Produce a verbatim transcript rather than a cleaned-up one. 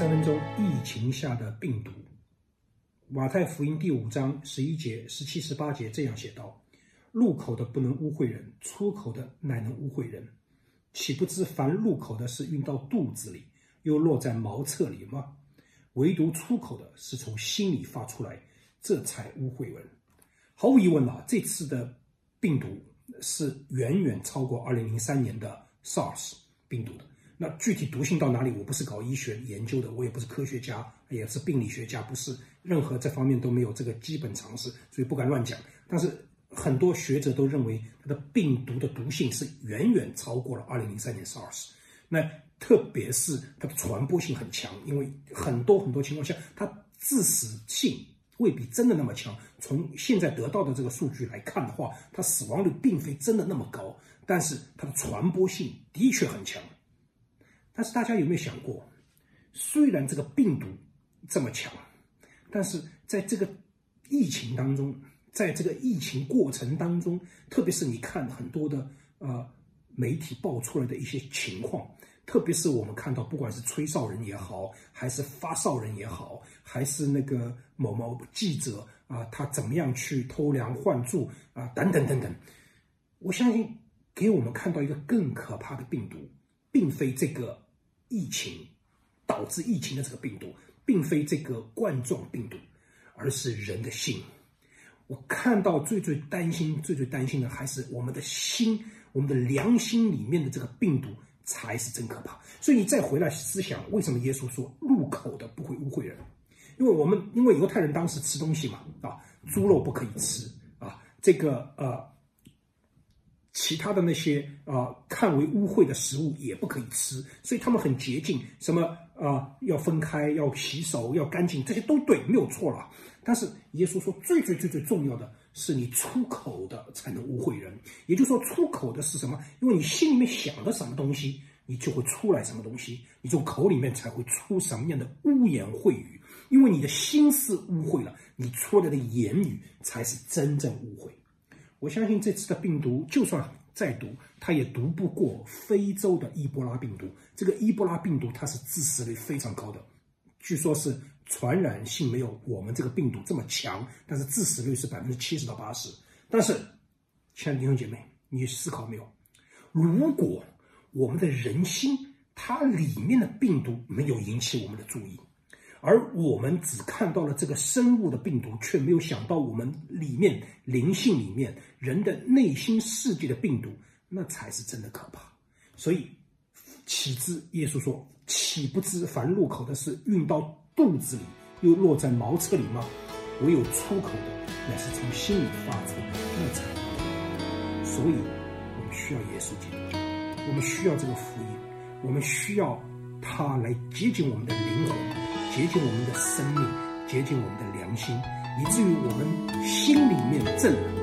三分钟，疫情下的病毒。马太福音第五章十一节、十七、十八节这样写道：入口的不能污秽人，出口的乃能污秽人。岂不知凡入口的是运到肚子里，又落在茅厕里吗？唯独出口的是从心里发出来，这才污秽人。毫无疑问啊，这次的病毒是远远超过二零零三年的 SARS 病毒的。那具体毒性到哪里，我不是搞医学研究的，我也不是科学家，也是病理学家，不是任何这方面都没有这个基本常识，所以不敢乱讲。但是很多学者都认为它的病毒的毒性是远远超过了二零零三年 SARS。那特别是它的传播性很强，因为很多很多情况下，它致死性未必真的那么强。从现在得到的这个数据来看的话，它死亡率并非真的那么高，但是它的传播性的确很强。但是大家有没有想过，虽然这个病毒这么强，但是在这个疫情当中，在这个疫情过程当中，特别是你看很多的呃媒体爆出来的一些情况，特别是我们看到不管是吹哨人也好，还是发哨人也好，还是那个某某记者啊、呃，他怎么样去偷梁换柱啊、呃，等等等等，我相信给我们看到一个更可怕的病毒，并非这个疫情导致疫情的这个病毒，并非这个冠状病毒，而是人的心。我看到最最担心、最最担心的还是我们的心，我们的良心里面的这个病毒才是真可怕。所以你再回来思想，为什么耶稣说入口的不会污秽人？因为我们因为犹太人当时吃东西嘛，啊，猪肉不可以吃啊，这个呃。其他的那些啊、呃、看为污秽的食物也不可以吃，所以他们很洁净，什么啊、呃、要分开，要洗手，要干净，这些都对，没有错了。但是耶稣说，最最最最重要的是你出口的才能污秽人，也就是说，出口的是什么？因为你心里面想的什么东西，你就会出来什么东西，你从口里面才会出什么样的污言秽语。因为你的心思污秽了，你出来的言语才是真正污秽。我相信这次的病毒就算再毒，它也毒不过非洲的伊波拉病毒。这个伊波拉病毒它是致死率非常高的，据说是传染性没有我们这个病毒这么强，但是致死率是百分之七十到八十。但是，亲爱的弟兄姐妹，你思考没有？如果我们的人心它里面的病毒没有引起我们的注意，而我们只看到了这个生物的病毒，却没有想到我们里面灵性里面人的内心世界的病毒，那才是真的可怕。所以岂知耶稣说，岂不知凡入口的是运到肚子里，又落在茅厕里吗？唯有出口的乃是从心里发出，那才污秽。所以我们需要耶稣基督，我们需要这个福音，我们需要他来洁净我们的灵魂，洁净我们的生命，洁净我们的良心，以至于我们心里面正